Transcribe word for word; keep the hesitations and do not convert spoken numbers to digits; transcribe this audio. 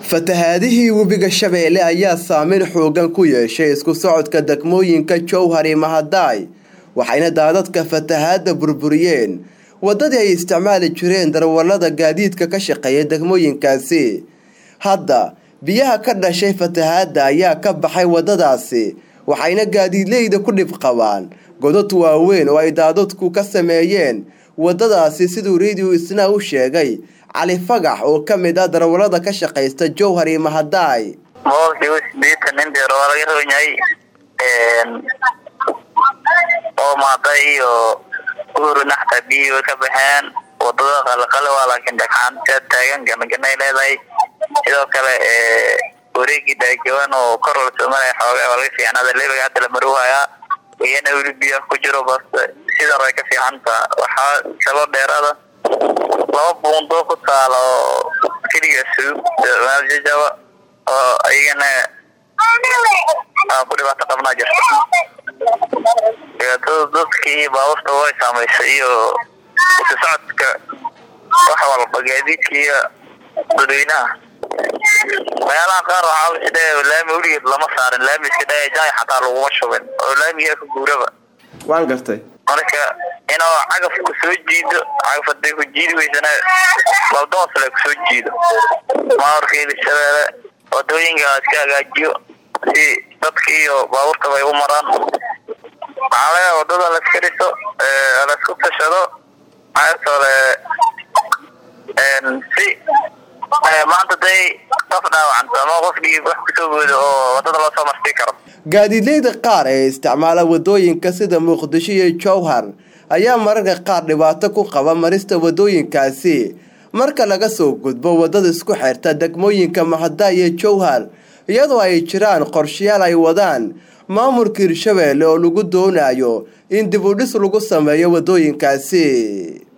fatahaadihii webiga Shabeelle ayaa saameyn xoogan ku yeeshay isku socodka degmooyinka Jowhar iyo Mahadaay waxayna daadadka fatahaada burburiyeen wadadii ay isticmaali jireen darawalada gaadiidka ka shaqeeya degmooyinkaasi. Hadda biyaha ka dhashay fatahaada ayaa ka baxay wadadaasi waxayna gaadiidleyda ku dhib qabaan godad waaweyn oo ay daadadku ka sameeyeen wadadaasi sidoo radio isna u sheegay علي فقح oo kamid ah darawalada ka shaqeysta Jowhar iyo Mahadaay. Moolkii isbiita nin darawal laga roonyay een oo Mahadaay iyo guru naxta biyo ka baxeen wadada qalqal waa laakiin dhaxan ka taagan ganay leedahay sidoo kale ee wareegi daajawan oo korol Soomaaliya xoogaa walaga fiicnada leeyahay hadda la maruhaya iyana wili biyo ku jiro bas sida ay ka fiicanta waxa salo dheerada laba buundo ku taalo kaliya suu waajiba oo ayana ku dhibaato qabna jirto ee dadkii baawsta way saameysay iyo socodka waxa walba gaadiidkii dadweynaha meelaha qaar waxaa la sidee laami weligeed lama saarin laami iska dhaayay xataa laguma shubin oo laamiga ku guuraba waan gartay marka inoo cagaf ku soo jiido cagafada ku jiidi weysana waldoos la ku soo jiido maarkeeda Shabeelle wadooyinka iska hagaajiyo si dadkii iyo baabuurta way u maraan xaalada wadada la iskariso ee la isku tashado aytole en si maanta day qofna waxaan qofkii wax ku soo goodo oo wadada la soo marti karo gaadiidleyda qaar ee isticmaala wadooyinka sida Muqdisho iyo Jowhar ayaa mararka qaar dhibaato ku qaba marista wadooyinkaasi marka laga soo gudbo wadada isku xirta degmooyinka Mahadaay iyo Jowhar iyadoo ay jiraan qorshayaal ay wadaan maamulka Shabeelle oo lagu doonayo in dib u dhis lagu sameeyo wadooyinkaasi.